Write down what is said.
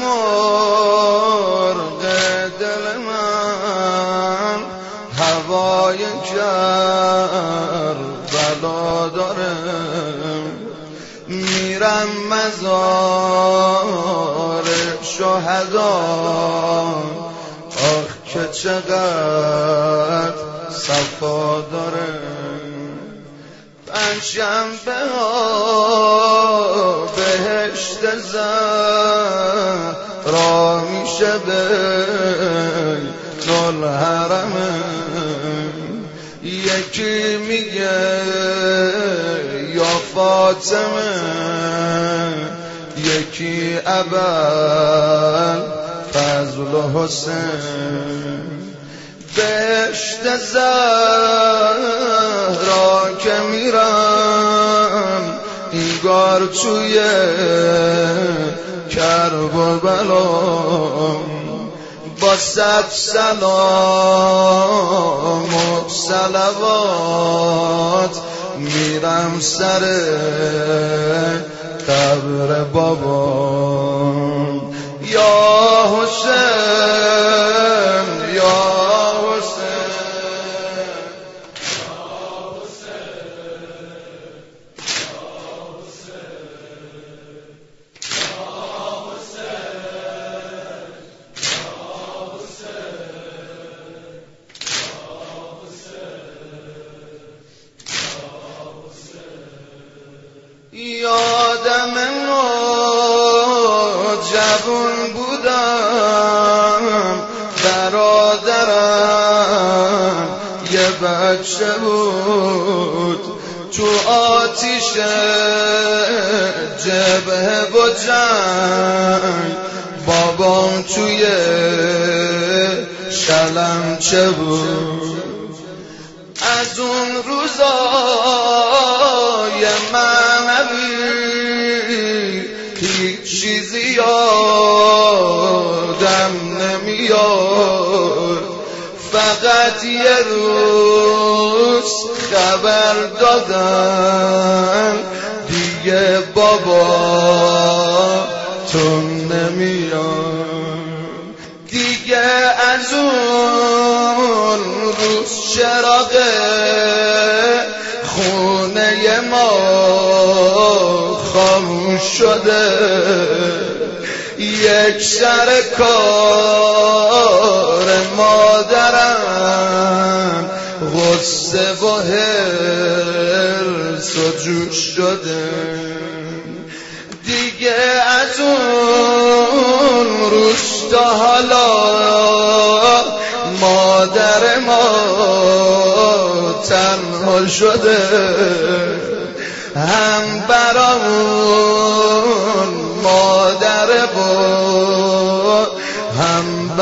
مرغ دل من هوای کربلا داره، میرم مزار شهدا، آخ که چقدر صفا داره. پنجشنبه ها بهشت زهرا میشه بین الحرمه، یکی میگه یا فاطمه، یکی ابوالفضل و حسین. بهشت زهرا که میرم اینگار توی کرب و بلا، با 100 سلام و صلوات میرم سر قبر بابا. یا حسین یا یادم جوون بودم، برادرم یه بچه بود، تو آتیش جبهه و جنگ، بابام توی شلمچه بود. از اون روزای معنوی هیچ چیزی یادم نمیاد، فقط یه روز خبر دادن دیگه بابا تو نمیاد. دیگه از اون روز چراغ خونه ما خاموش شده، یک سر کار مادرم غصه و حرص و جوش شده. دیگه از اون روز تا حالا مادر ما تنها شده، هم برامون